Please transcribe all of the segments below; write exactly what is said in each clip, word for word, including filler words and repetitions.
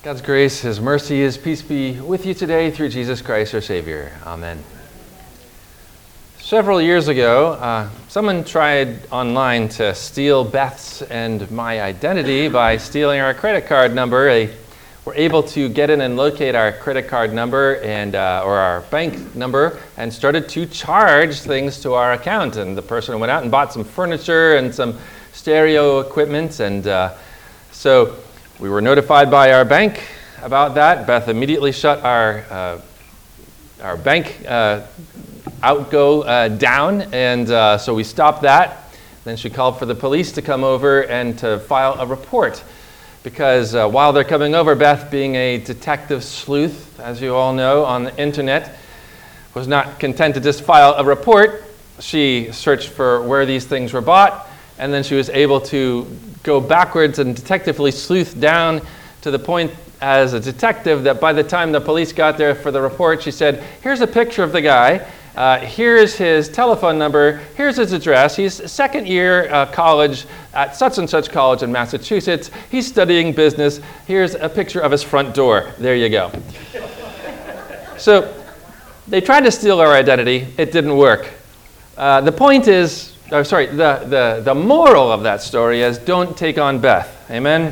God's grace, His mercy, His peace be with you today through Jesus Christ, our Savior. Amen. Several years ago, uh, someone tried online to steal Beth's and my identity by stealing our credit card number. They were able to get in and locate our credit card number and uh, or our bank number and started to charge things to our account. And the person went out and bought some furniture and some stereo equipment. And uh, so we were notified by our bank about that. Beth immediately shut our uh, our bank uh, outgo uh, down, and uh, so we stopped that. Then she called for the police to come over and to file a report, because uh, while they're coming over, Beth, being a detective sleuth, as you all know, on the internet, was not content to just file a report. She searched for where these things were bought, and then she was able to go backwards and detectively sleuth down to the point as a detective that by the time the police got there for the report, she said, here's a picture of the guy, uh, here's his telephone number, here's his address, he's second year uh, college at such and such college in Massachusetts, he's studying business, here's a picture of his front door, there you go. So they tried to steal our identity, it didn't work. Uh, the point is, Oh, sorry, the, the, the moral of that story is don't take on Beth. Amen?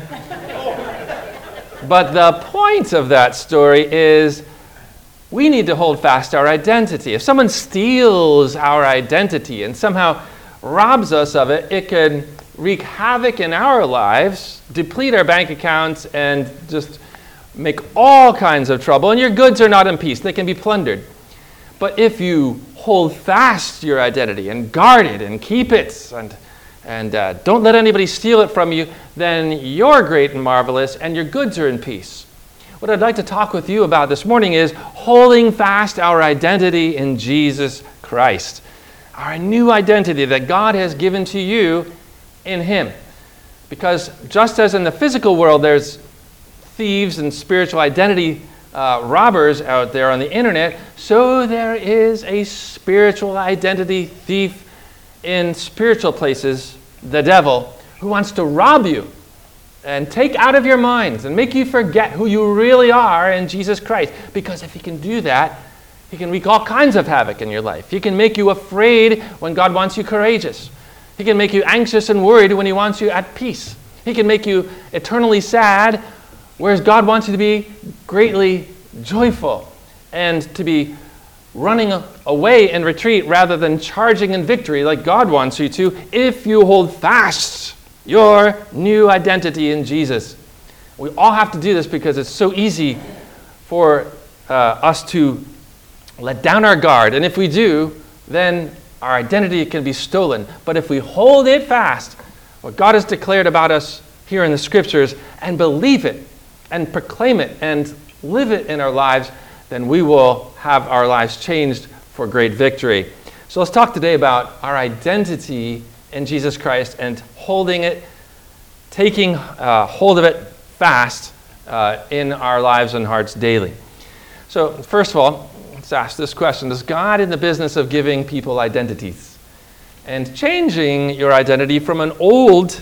But the point of that story is we need to hold fast our identity. If someone steals our identity and somehow robs us of it, it can wreak havoc in our lives, deplete our bank accounts, and just make all kinds of trouble. And your goods are not in peace. They can be plundered. But if you hold fast your identity and guard it and keep it and, and uh, don't let anybody steal it from you, then you're great and marvelous and your goods are in peace. What I'd like to talk with you about this morning is holding fast our identity in Jesus Christ. Our new identity that God has given to you in Him. Because just as in the physical world there's thieves and spiritual identity Uh, robbers out there on the internet, so there is a spiritual identity thief in spiritual places, the devil, who wants to rob you and take out of your minds and make you forget who you really are in Jesus Christ. Because if he can do that, he can wreak all kinds of havoc in your life. He can make you afraid when God wants you courageous. He can make you anxious and worried when he wants you at peace. He can make you eternally sad, whereas God wants you to be greatly joyful and to be running away in retreat rather than charging in victory like God wants you to, if you hold fast your new identity in Jesus. We all have to do this because it's so easy for uh, us to let down our guard. And if we do, then our identity can be stolen. But if we hold it fast, what God has declared about us here in the Scriptures, and believe it, and proclaim it and live it in our lives, then we will have our lives changed for great victory. So let's talk today about our identity in Jesus Christ and holding it, taking uh, hold of it fast uh, in our lives and hearts daily. So first of all, let's ask this question. Is God in the business of giving people identities and changing your identity from an old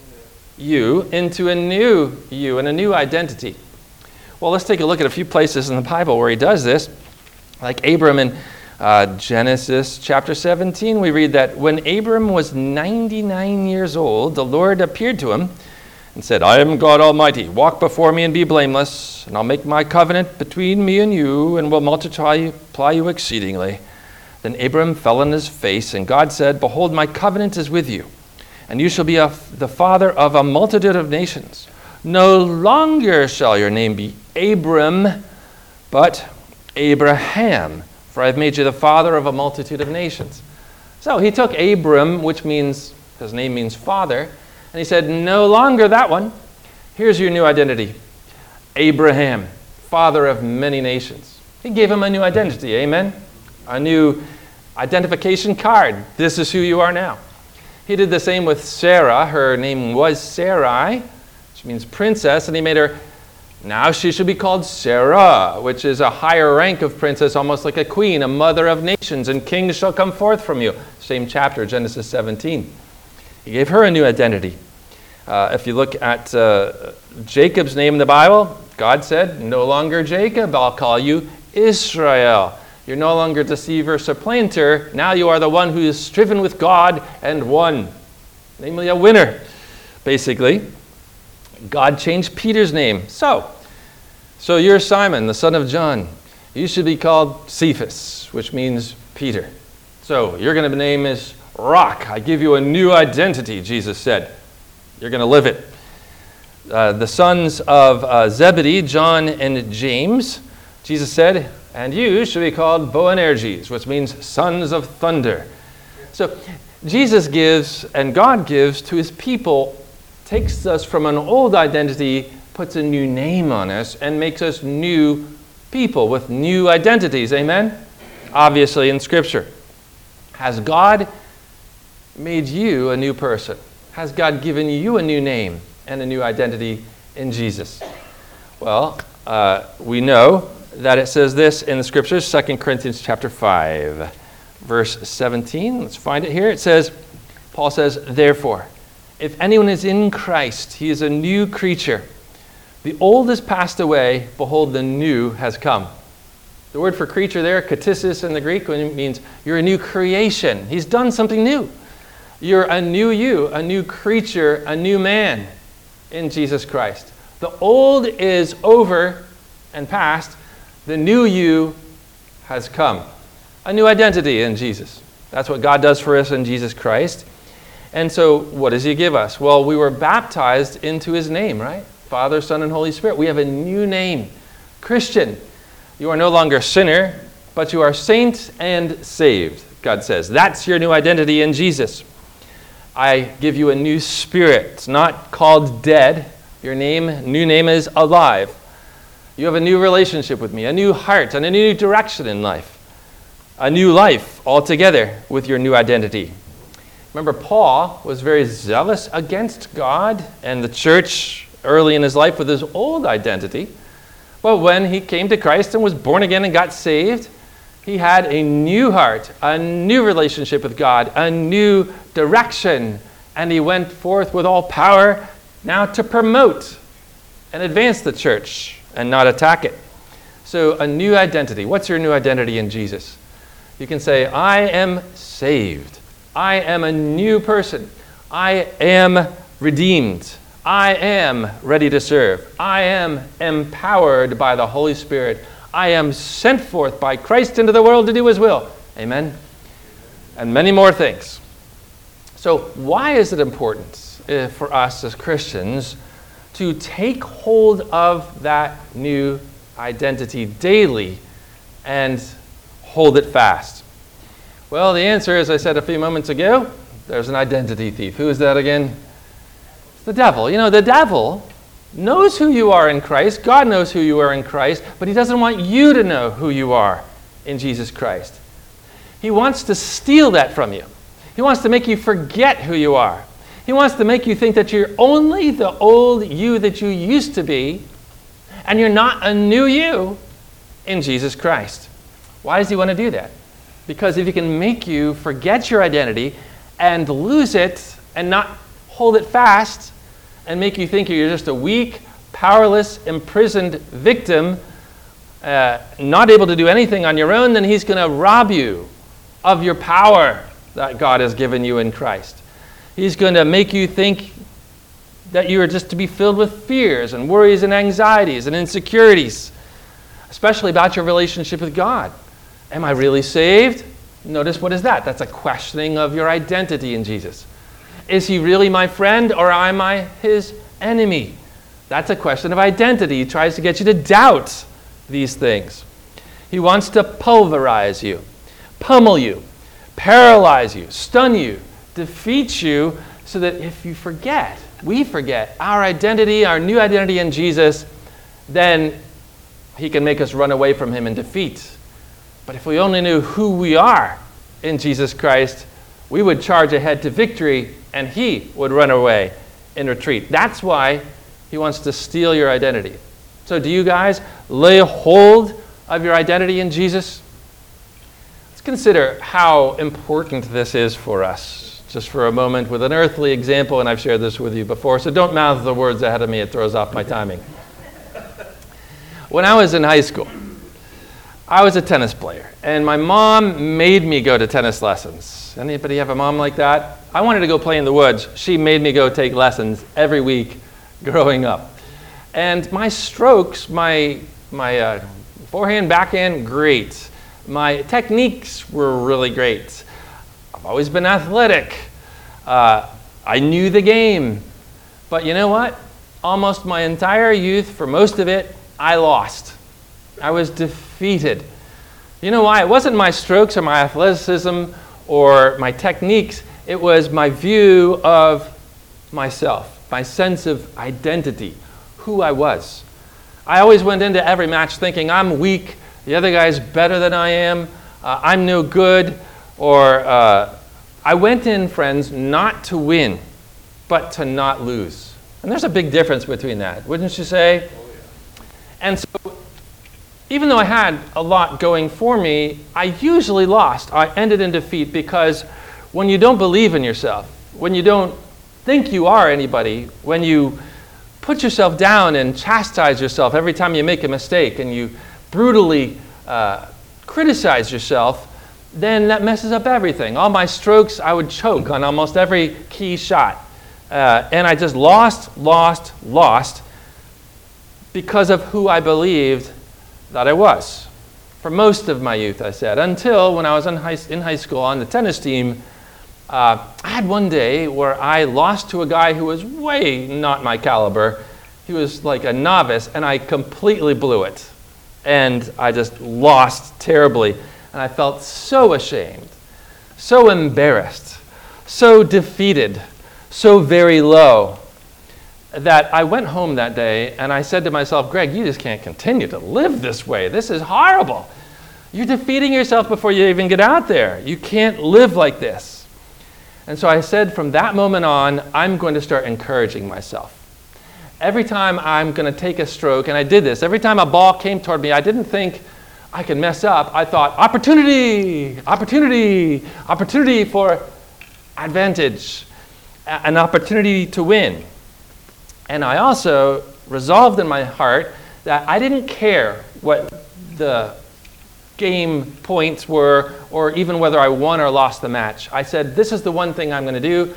you into a new you and a new identity? Well, let's take a look at a few places in the Bible where he does this. Like Abram in uh, Genesis chapter seventeen, we read that when Abram was ninety-nine years old, the Lord appeared to him and said, I am God Almighty. Walk before me and be blameless, and I'll make my covenant between me and you, and will multiply you exceedingly. Then Abram fell on his face, and God said, Behold, my covenant is with you, and you shall be a, the father of a multitude of nations. No longer shall your name be Abram, but Abraham, for I have made you the father of a multitude of nations. So he took Abram, which means, his name means father, and he said, no longer that one. Here's your new identity. Abraham, father of many nations. He gave him a new identity, amen? A new identification card. This is who you are now. He did the same with Sarah. Her name was Sarai, which means princess, and he made her, now she should be called Sarah, which is a higher rank of princess, almost like a queen, a mother of nations, and kings shall come forth from you. Same chapter, Genesis seventeen. He gave her a new identity. Uh, if you look at uh, Jacob's name in the Bible, God said, no longer Jacob, I'll call you Israel. You're no longer deceiver, supplanter. Now you are the one who is striven with God and won, namely a winner, basically. God changed Peter's name. So, so you're Simon, the son of John. You should be called Cephas, which means Peter. So you're going to be named as Rock. I give you a new identity, Jesus said. You're going to live it. Uh, the sons of uh, Zebedee, John and James, Jesus said, and you should be called Boanerges, which means sons of thunder. So Jesus gives, and God gives to his people, takes us from an old identity, puts a new name on us, and makes us new people with new identities. Amen? Obviously in Scripture. Has God made you a new person? Has God given you a new name and a new identity in Jesus? Well, uh, we know that it says this in the Scriptures, Second Corinthians chapter five, verse seventeen. Let's find it here. It says, Paul says, therefore, if anyone is in Christ, he is a new creature. The old has passed away, behold, the new has come. The word for creature there, katisis in the Greek, means you're a new creation. He's done something new. You're a new you, a new creature, a new man in Jesus Christ. The old is over and past. The new you has come. A new identity in Jesus. That's what God does for us in Jesus Christ. And so what does he give us? Well, we were baptized into his name, right? Father, Son, and Holy Spirit. We have a new name. Christian. You are no longer a sinner, but you are saint and saved, God says. That's your new identity in Jesus. I give you a new spirit. It's not called dead. Your name, new name is alive. You have a new relationship with me, a new heart, and a new direction in life. A new life altogether with your new identity. Remember, Paul was very zealous against God and the church early in his life with his old identity. But when he came to Christ and was born again and got saved, he had a new heart, a new relationship with God, a new direction, and he went forth with all power now to promote and advance the church and not attack it. So a new identity. What's your new identity in Jesus? You can say, I am saved. I am a new person. I am redeemed. I am ready to serve. I am empowered by the Holy Spirit. I am sent forth by Christ into the world to do his will. Amen. And many more things. So why is it important uh, for us as Christians to take hold of that new identity daily and hold it fast? Well, the answer, as I said a few moments ago, there's an identity thief. Who is that again? It's the devil. You know, the devil knows who you are in Christ. God knows who you are in Christ, but he doesn't want you to know who you are in Jesus Christ. He wants to steal that from you. He wants to make you forget who you are. He wants to make you think that you're only the old you that you used to be, and you're not a new you in Jesus Christ. Why does he want to do that? Because if he can make you forget your identity and lose it and not hold it fast and make you think you're just a weak, powerless, imprisoned victim, uh, not able to do anything on your own, then he's going to rob you of your power that God has given you in Christ. He's going to make you think that you are just to be filled with fears and worries and anxieties and insecurities, especially about your relationship with God. Am I really saved? Notice, what is that? That's a questioning of your identity in Jesus. Is he really my friend, or am I his enemy? That's a question of identity. He tries to get you to doubt these things. He wants to pulverize you, pummel you, paralyze you, stun you, defeat you, so that if you forget, we forget our identity, our new identity in Jesus, then he can make us run away from him in defeat. But if we only knew who we are in Jesus Christ, we would charge ahead to victory, and he would run away in retreat. That's why he wants to steal your identity. So do you guys lay hold of your identity in Jesus? Let's consider how important this is for us just for a moment with an earthly example, and I've shared this with you before, so don't mouth the words ahead of me. It throws off my timing. When I was in high school, I was a tennis player, and my mom made me go to tennis lessons. Anybody have a mom like that? I wanted to go play in the woods. She made me go take lessons every week growing up. And my strokes, my, my uh, forehand, backhand, great. My techniques were really great. I've always been athletic. Uh, I knew the game. But you know what? Almost my entire youth, for most of it, I lost. I was defeated. You know why? It wasn't my strokes or my athleticism or my techniques. It was my view of myself, my sense of identity, who I was. I always went into every match thinking I'm weak, the other guy's better than I am, uh, I'm no good, or uh, I went in, friends, not to win, but to not lose. And there's a big difference between that, wouldn't you say? And so, even though I had a lot going for me, I usually lost. I ended in defeat because when you don't believe in yourself, when you don't think you are anybody, when you put yourself down and chastise yourself every time you make a mistake and you brutally uh, criticize yourself, then that messes up everything. All my strokes, I would choke on almost every key shot. Uh, and I just lost, lost, lost because of who I believed that I was. For most of my youth, I said, until when I was in high, in high school on the tennis team, uh, I had one day where I lost to a guy who was way not my caliber. He was like a novice, and I completely blew it. And I just lost terribly. And I felt so ashamed, so embarrassed, so defeated, so very low, that I went home that day and I said to myself, Greg, you just can't continue to live this way. This is horrible. You're defeating yourself before you even get out there. You can't live like this. And so I said, from that moment on, I'm going to start encouraging myself. Every time I'm going to take a stroke, and I did this, every time a ball came toward me, I didn't think I could mess up. I thought, opportunity, opportunity, opportunity for advantage, an opportunity to win. And I also resolved in my heart that I didn't care what the game points were or even whether I won or lost the match. I said, this is the one thing I'm going to do.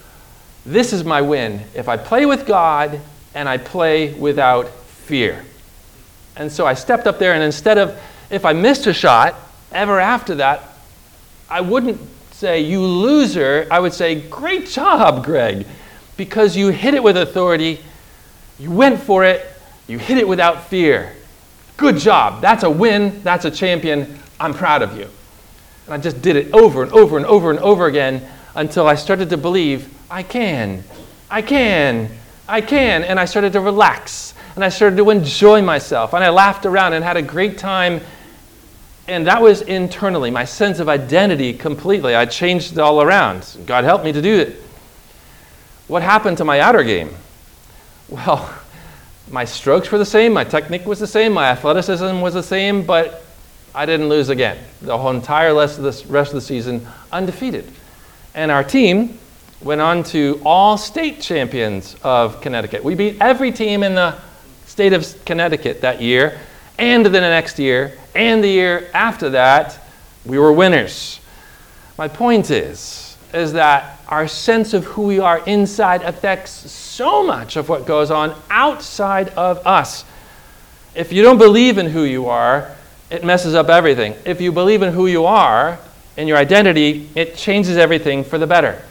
This is my win. If I play with God and I play without fear. And so I stepped up there, and instead of, if I missed a shot, ever after that, I wouldn't say, you loser. I would say, great job, Greg. Because you hit it with authority, you went for it, you hit it without fear. Good job. That's a win. That's a champion. I'm proud of you. And I just did it over and over and over and over again until I started to believe, I can, I can, I can. And I started to relax. And I started to enjoy myself. And I laughed around and had a great time. And that was internally, my sense of identity completely. I changed it all around. God helped me to do it. What happened to my outer game? Well, my strokes were the same, my technique was the same, my athleticism was the same, but I didn't lose again. The whole entire rest of the, rest of the season, undefeated. And our team went on to all state champions of Connecticut. We beat every team in the state of Connecticut that year, and the next year, and the year after that, we were winners. My point is, is that our sense of who we are inside affects so much of what goes on outside of us. If you don't believe in who you are, it messes up everything. If you believe in who you are and your identity, it changes everything for the better.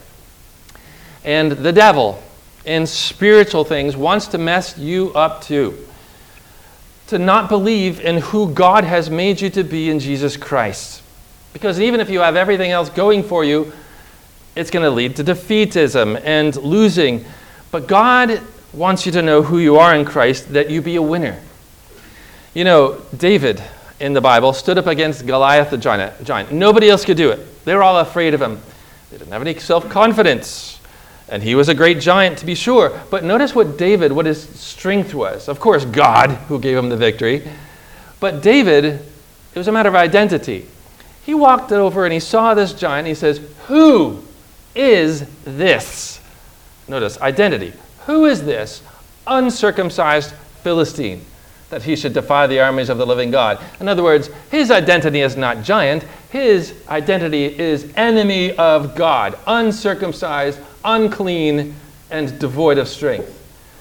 And the devil, in spiritual things, wants to mess you up too. To not believe in who God has made you to be in Jesus Christ. Because even if you have everything else going for you, it's going to lead to defeatism and losing. But God wants you to know who you are in Christ, that you be a winner. You know, David in the Bible stood up against Goliath the giant. giant. Nobody else could do it. They were all afraid of him. They didn't have any self-confidence. And he was a great giant, to be sure. But notice what David, what his strength was. Of course, God, who gave him the victory. But David, it was a matter of identity. He walked over and he saw this giant. And he says, who is this? Notice, identity. Who is this uncircumcised Philistine that he should defy the armies of the living God? In other words, his identity is not giant. His identity is enemy of God, uncircumcised, unclean, and devoid of strength.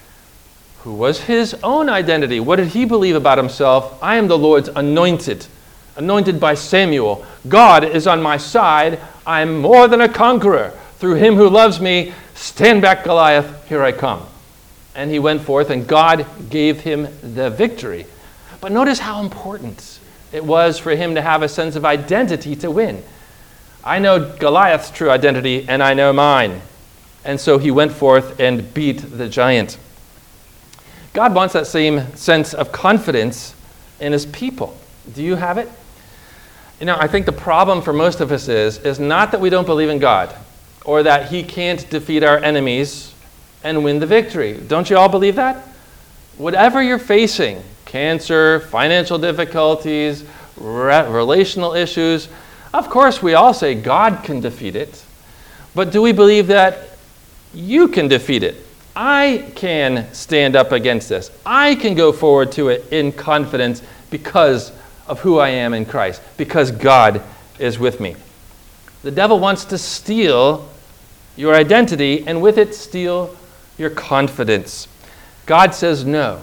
Who was his own identity? What did he believe about himself? I am the Lord's anointed, anointed by Samuel. God is on my side. I am more than a conqueror. Through him who loves me, stand back, Goliath, here I come. And he went forth, and God gave him the victory. But notice how important it was for him to have a sense of identity to win. I know Goliath's true identity, and I know mine. And so he went forth and beat the giant. God wants that same sense of confidence in his people. Do you have it? You know, I think the problem for most of us is, is not that we don't believe in God, or that he can't defeat our enemies and win the victory. Don't you all believe that? Whatever you're facing, cancer, financial difficulties, re- relational issues, of course we all say God can defeat it. But do we believe that you can defeat it? I can stand up against this. I can go forward to it in confidence because of who I am in Christ, because God is with me. The devil wants to steal your identity, and with it steal your confidence. God says no.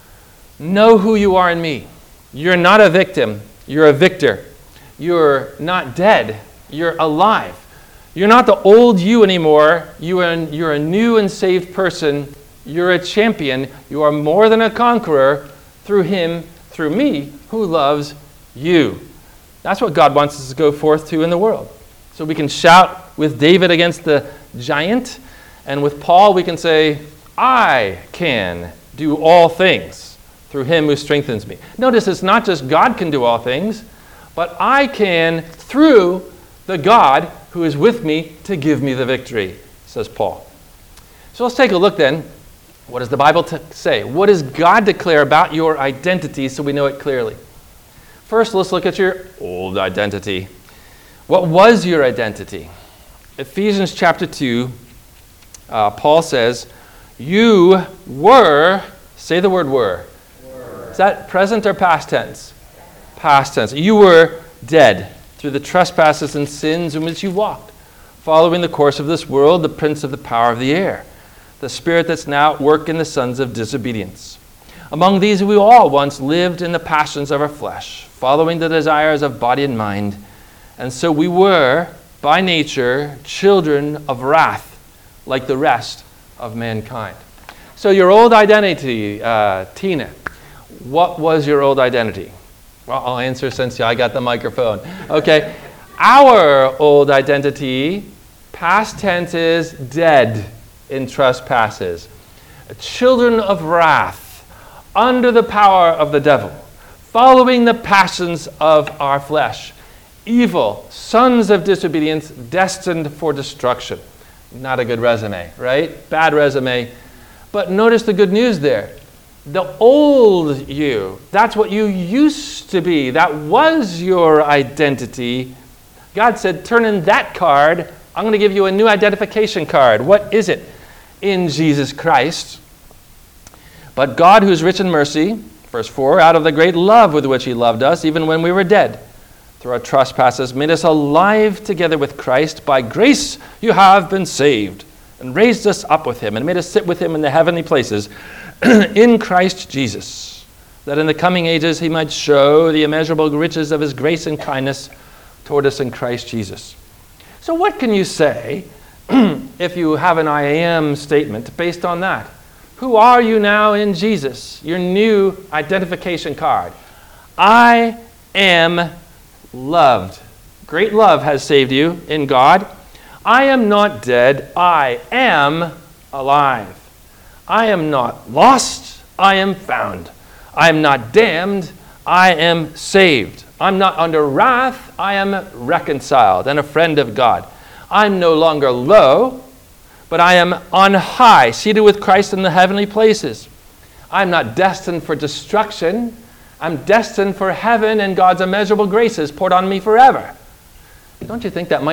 Know who you are in me. You're not a victim. You're a victor. You're not dead. You're alive. You're not the old you anymore. You are, you're a new and saved person. You're a champion. You are more than a conqueror through him, through me, who loves you. That's what God wants us to go forth to in the world. So we can shout with David against the giant, and with Paul we can say, I can do all things through him who strengthens me. Notice it's not just God can do all things, but I can through the God who is with me to give me the victory, says Paul. So let's take a look then. What does the Bible t- say? What does God declare about your identity so we know it clearly? First, let's look at your old identity. What was your identity? Ephesians chapter two, uh, Paul says, you were, say the word were. were. Is that present or past tense? Past tense. You were dead through the trespasses and sins in which you walked, following the course of this world, the prince of the power of the air, the spirit that's now at work in the sons of disobedience. Among these we all once lived in the passions of our flesh, following the desires of body and mind, and so we were, by nature, children of wrath, like the rest of mankind. So your old identity, uh, Tina, what was your old identity? Well, I'll answer since I got the microphone. Okay, our old identity, past tense, is dead in trespasses, children of wrath, under the power of the devil, following the passions of our flesh, evil, sons of disobedience, destined for destruction. Not a good resume, right? Bad resume. But notice the good news there. The old you, that's what you used to be. That was your identity. God said, turn in that card. I'm going to give you a new identification card. What is it? In Jesus Christ. But God, who is rich in mercy, verse four, out of the great love with which he loved us, even when we were dead through our trespasses, made us alive together with Christ. By grace you have been saved, and raised us up with him, and made us sit with him in the heavenly places in Christ Jesus, that in the coming ages he might show the immeasurable riches of his grace and kindness toward us in Christ Jesus. So what can you say if you have an I am statement based on that? Who are you now in Jesus? Your new identification card. I am loved. Great love has saved you in God. I am not dead. I am alive. I am not lost. I am found. I am not damned. I am saved. I'm not under wrath. I am reconciled and a friend of God. I'm no longer low, but I am on high, seated with Christ in the heavenly places. I'm not destined for destruction. I'm destined for heaven and God's immeasurable graces poured on me forever. Don't you think that might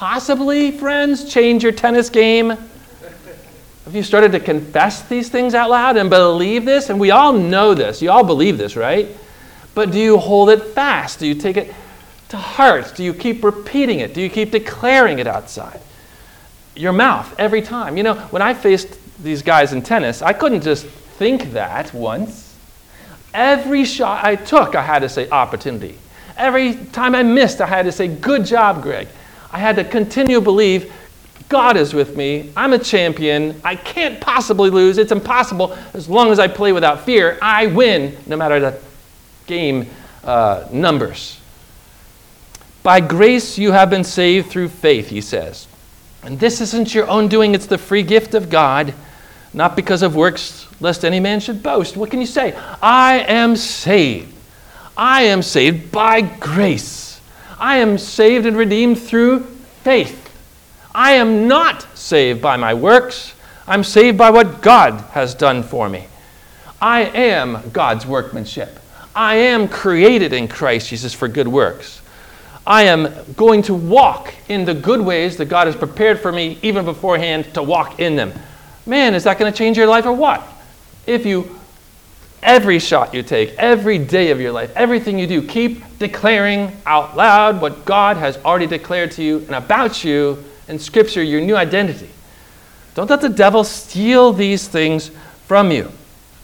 possibly, friends, change your tennis game? Have you started to confess these things out loud and believe this? And we all know this. You all believe this, right? But do you hold it fast? Do you take it to heart? Do you keep repeating it? Do you keep declaring it outside your mouth every time? You know, when I faced these guys in tennis, I couldn't just think that once. Every shot I took, I had to say opportunity. Every time I missed, I had to say, good job, Greg. I had to continue to believe God is with me. I'm a champion. I can't possibly lose. It's impossible. As long as I play without fear, I win, no matter the game uh, numbers. By grace you have been saved through faith, he says. And this isn't your own doing. It's the free gift of God, not because of works, lest any man should boast. What can you say? I am saved. I am saved by grace. I am saved and redeemed through faith. I am not saved by my works. I'm saved by what God has done for me. I am God's workmanship. I am created in Christ Jesus for good works. I am going to walk in the good ways that God has prepared for me even beforehand to walk in them. Man, is that going to change your life or what? If you, every shot you take, every day of your life, everything you do, keep declaring out loud what God has already declared to you and about you in Scripture, your new identity. Don't let the devil steal these things from you.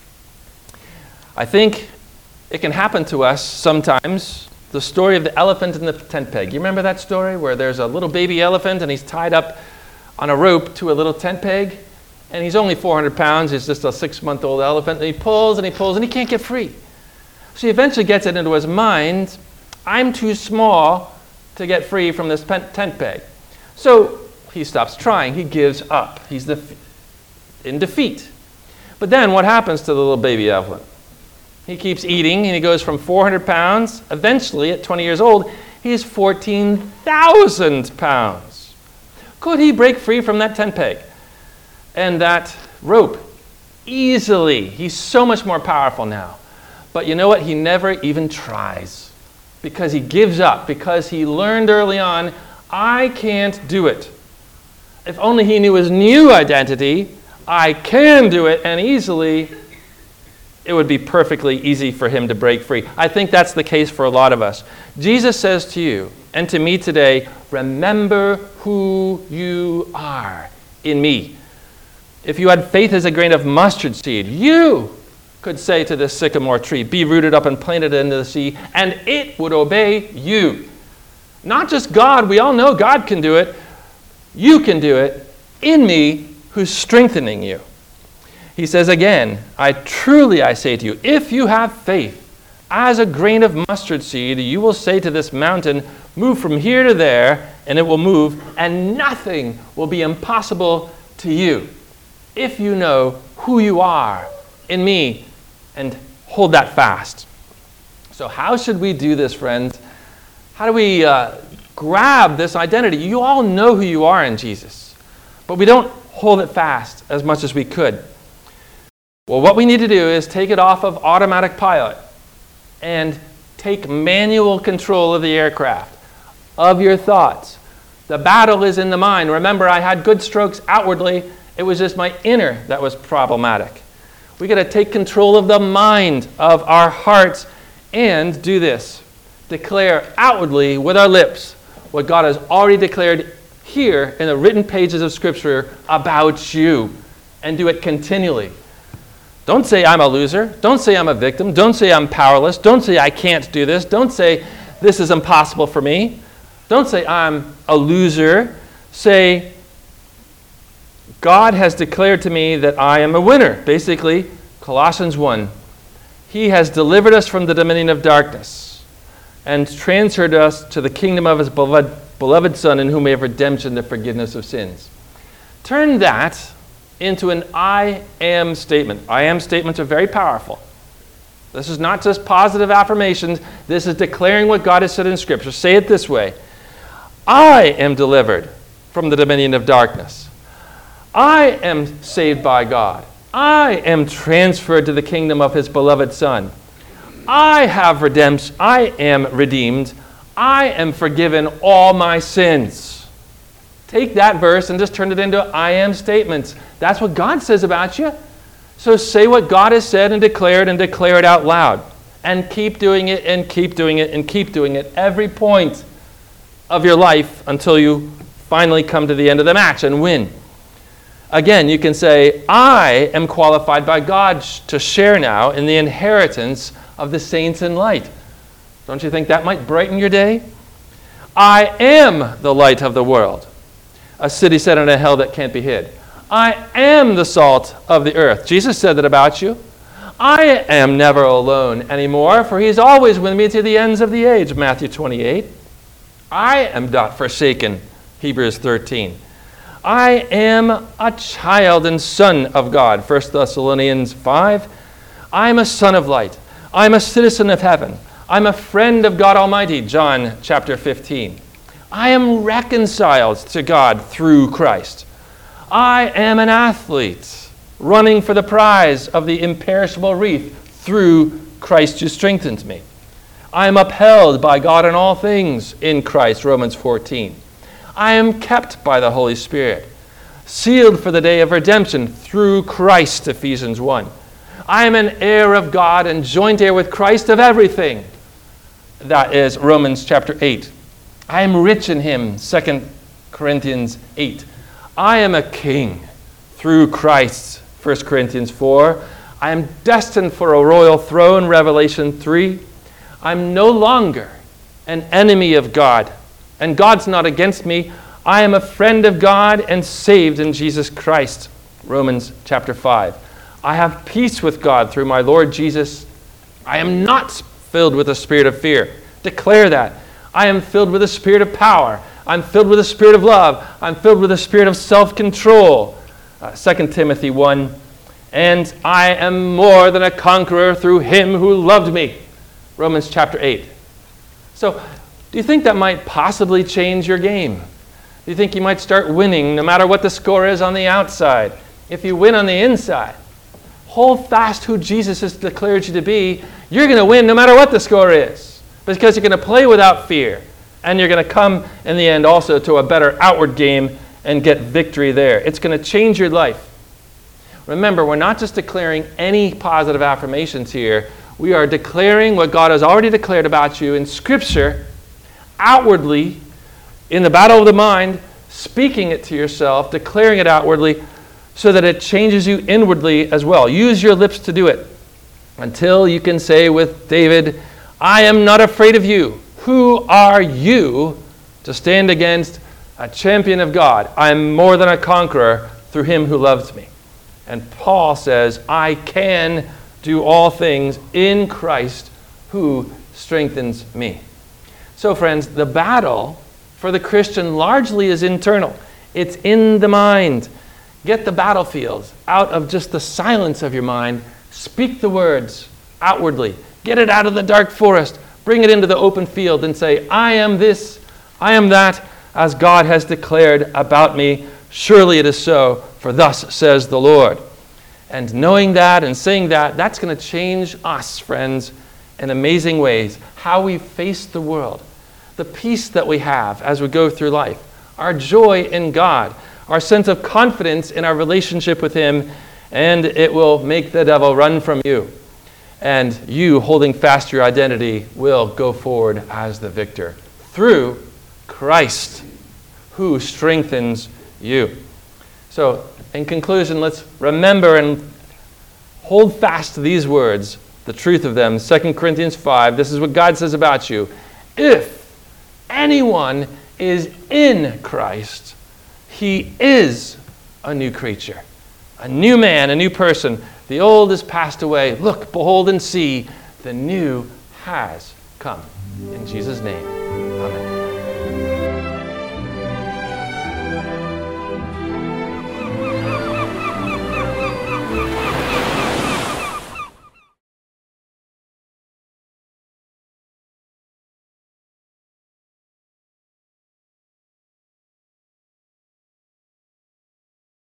I think it can happen to us sometimes. The story of the elephant and the tent peg. You remember that story where there's a little baby elephant and he's tied up on a rope to a little tent peg? And he's only four hundred pounds. He's just a six-month-old elephant. And he pulls and he pulls and he can't get free. So he eventually gets it into his mind, I'm too small to get free from this tent peg. So he stops trying. He gives up. He's def- in defeat. But then what happens to the little baby elephant? He keeps eating, and he goes from four hundred pounds. Eventually, at twenty years old, he's fourteen thousand pounds. Could he break free from that tent peg and that rope? Easily. He's so much more powerful now. But you know what? He never even tries because he gives up, because he learned early on, I can't do it. If only he knew his new identity, I can do it, and easily, it would be perfectly easy for him to break free. I think that's the case for a lot of us. Jesus says to you and to me today, remember who you are in me. If you had faith as a grain of mustard seed, you could say to this sycamore tree, be rooted up and planted into the sea, and it would obey you. Not just God. We all know God can do it. You can do it in me who's strengthening you. He says again, I truly, I say to you, if you have faith as a grain of mustard seed, you will say to this mountain, move from here to there, and it will move, and nothing will be impossible to you if you know who you are in me and hold that fast. So how should we do this, friends? How do we uh, grab this identity? You all know who you are in Jesus, but we don't hold it fast as much as we could. Well, what we need to do is take it off of automatic pilot and take manual control of the aircraft, of your thoughts. The battle is in the mind. Remember, I had good strokes outwardly. It was just my inner that was problematic. We got to take control of the mind, of our hearts, and do this. Declare outwardly with our lips what God has already declared here in the written pages of Scripture about you, and do it continually. Don't say I'm a loser. Don't say I'm a victim. Don't say I'm powerless. Don't say I can't do this. Don't say this is impossible for me. Don't say I'm a loser. Say God has declared to me that I am a winner. Basically, Colossians one. He has delivered us from the dominion of darkness and transferred us to the kingdom of his beloved, beloved Son, in whom we have redemption, the forgiveness of sins. Turn that into an I am statement. I am statements are very powerful. This is not just positive affirmations. This is declaring what God has said in Scripture. Say it this way. I am delivered from the dominion of darkness. I am saved by God. I am transferred to the kingdom of his beloved Son. I have redemption. I am redeemed. I am forgiven all my sins. Take that verse and just turn it into I am statements. That's what God says about you. So say what God has said and declared and declare it out loud. And keep doing it and keep doing it and keep doing it every point of your life until you finally come to the end of the match and win. Again, you can say, I am qualified by God to share now in the inheritance of the saints in light. Don't you think that might brighten your day? I am the light of the world, a city set on a hill that can't be hid. I am the salt of the earth. Jesus said that about you. I am never alone anymore, for he's always with me to the ends of the age, Matthew twenty-eight. I am not forsaken, Hebrews thirteen. I am a child and son of God, First Thessalonians five. I am a son of light. I am a citizen of heaven. I'm a friend of God Almighty, John chapter fifteen. I am reconciled to God through Christ. I am an athlete running for the prize of the imperishable wreath through Christ who strengthens me. I am upheld by God in all things in Christ, Romans fourteen. I am kept by the Holy Spirit, sealed for the day of redemption through Christ, Ephesians one. I am an heir of God and joint heir with Christ of everything. That is Romans chapter eight. I am rich in him, Second Corinthians eight. I am a king through Christ, First Corinthians four. I am destined for a royal throne, Revelation three. I'm no longer an enemy of God, and God's not against me. I am a friend of God and saved in Jesus Christ, Romans chapter five. I have peace with God through my Lord Jesus. I am not filled with a spirit of fear. Declare that. I am filled with a spirit of power. I'm filled with a spirit of love. I'm filled with a spirit of self-control. Uh, Second Timothy one. And I am more than a conqueror through him who loved me. Romans chapter eight. So, do you think that might possibly change your game? Do you think you might start winning no matter what the score is on the outside? If you win on the inside, hold fast who Jesus has declared you to be. You're going to win no matter what the score is, because you're going to play without fear, and you're going to come in the end also to a better outward game and get victory there. It's going to change your life. Remember, we're not just declaring any positive affirmations here. We are declaring what God has already declared about you in Scripture, outwardly, in the battle of the mind, speaking it to yourself, declaring it outwardly, so that it changes you inwardly as well. Use your lips to do it until you can say with David, I am not afraid of you. Who are you to stand against a champion of God? I am more than a conqueror through him who loves me. And Paul says, I can do all things in Christ who strengthens me. So friends, the battle for the Christian largely is internal. It's in the mind. Get the battlefield out of just the silence of your mind. Speak the words outwardly. Get it out of the dark forest. Bring it into the open field and say, I am this, I am that, as God has declared about me. Surely it is so, for thus says the Lord. And knowing that and saying that, that's going to change us, friends, in amazing ways. How we face the world, the peace that we have as we go through life, our joy in God, our sense of confidence in our relationship with him, and it will make the devil run from you. And you, holding fast your identity, will go forward as the victor through Christ, who strengthens you. So, in conclusion, let's remember and hold fast to these words, the truth of them. Second Corinthians five, this is what God says about you. If anyone is in Christ, he is a new creature, a new man, a new person. The old has passed away. Look, behold, and see, the new has come. In Jesus' name, amen.